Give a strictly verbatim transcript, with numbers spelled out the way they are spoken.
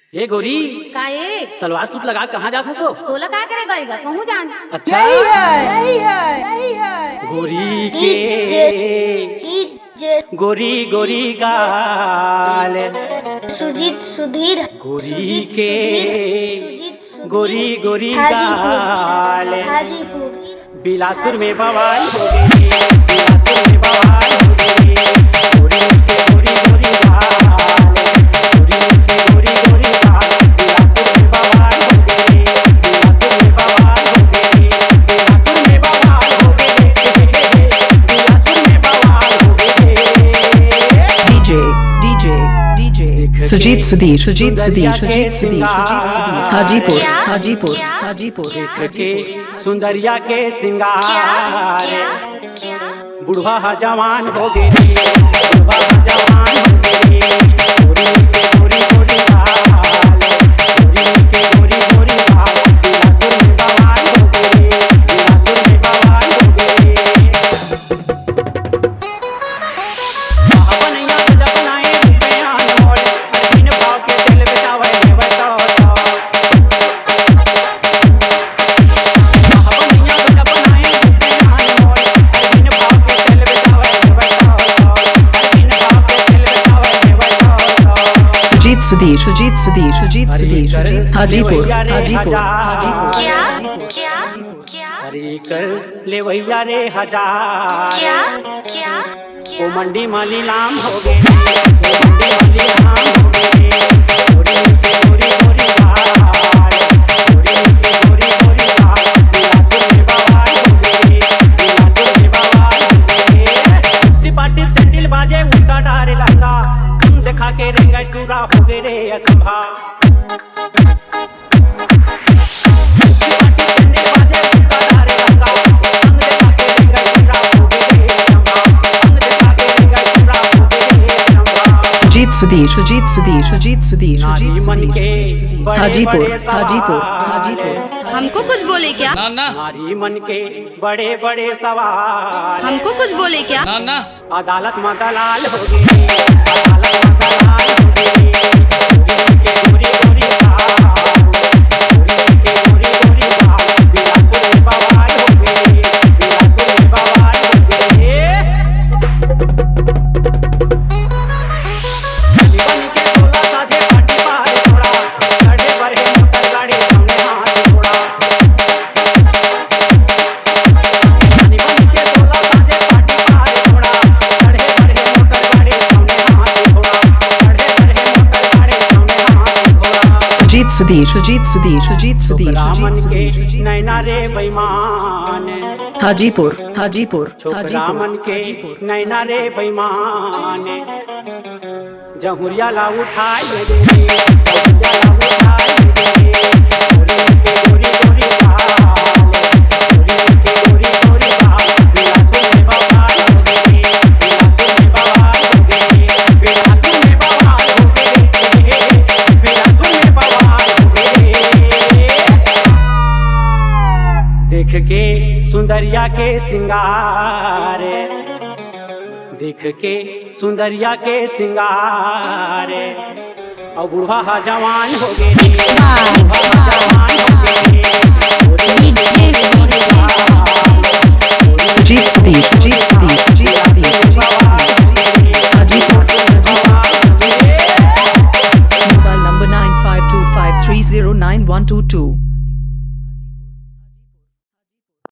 ए गोरी, का ए सलवार सूट लगा कहाँ जाता सो? तोला का करे गईगा कहूँ जान। अच्छा यही है यही है यही है गोरी के गोरी गोरी गाल, सुजीत सुधीर गोरी के गोरी गोरी गाल, हाजीपुर बिलासपुर में बवाल हो गई, बिलासपुर में बवाल हो गई। गोरी के गोरी गोरी गाल, गोरी के गोरी गोरी गाल, बिलासपुर में बवाल हो गई, बिलासपुर में बवाल हो गई, बिलासपुर में बवाल हो गई, बिलासपुर में बवाल हो गई। DJ DJ DJ Sujit Sudhir Sujit Sudhir Sujit Sudhir Sujit Sudhir Hajipur Hajipur Hajipur देख के सुंदरिया के सिंगार, बुढ़वा जवान हो गए, बुढ़वा जवान हो गए। गोरी के गोरी गोरी गाल, गोरी के गोरी गोरी गाल, बिलासपुर में बवाल हो गए, बिलासपुर में बवाल हो गए। बनैया गजब बनाए रुपया नोट, तीन भाव के दिल बेचावे बताओ सुजीत सुधीर सुजीत सुधीर सुजीत सुधीर सुजीत हाजीपुर हाजीपुर हाजीपुर क्या क्या क्या अरे कर ले भैया रे हजार, क्या क्या ओ मंडी माली लाम हो गए, ओ मंडी माली लाम हो गए। गोरी के गोरी गोरी गाल, गोरी के गोरी गोरी गाल, बिलासपुर में बवाल हो गए, बिलासपुर में बवाल हो गए। सिपाटी सैंडल बाजे उल्टा डारे लगा, कम दिखा के रेंगा टूरा हो गए रे अखंभा। सुजीत सुधीर सुजीत सुधीर सुजीत सुधीर सुजीत सुधीर हाजीपुर हाजीपुर हाजीपुर हमको कुछ बोले क्या? ना ना नारी मन के बड़े बड़े सवाल, हमको कुछ बोले क्या? ना ना अदालत में दलाल हो गई, अदालत में दलाल हो गई। गोरी के गोरी गोरी गाल, गोरी के गोरी गोरी गाल, बिलासपुर में बवाल हो गई, बिलासपुर में बवाल हो गई। बनी के तोला साझे पाटी पार छोड़ा, लड़े बड़े मोटर गाड़ी सामने हाथ छोड़ा। बनी बनी के तोला साझे पाटी पार छोड़ा, लड़े बड़े मोटर गाड़ी सामने हाथ छोड़ा, लड़े बड़े मोटर गाड़ी सामने हाथ छोड़ा। सुजीत सुधीर सुजीत सुधीर सुजीत सुधीर रामन सुजीत के सुधीर नैना रे बेईमान, हाजीपुर हाजीपुर छोकरा मन के नैना रे बेईमान, जहुरिया ला उठाई ले गे, जहुरिया ला उठाई ले गे। गोरी के गोरी गोरी गाल, गोरी के गोरी गोरी गाल, बिलासपुर में बवाल हो गई, बिलासपुर में बवाल हो गई, बिलासपुर में बवाल हो गई, बिलासपुर में बवाल हो गई। देख के सुंदरिया के सिंगार, देख के सुंदरिया के सिंगार, और बुढ़वा जवान हो गए, बुढ़वा जवान हो गए। Sujit Sudhir Sujit Sudhir Sujit Sudhir Hajipur mobile number nine five two five three zero nine one two two.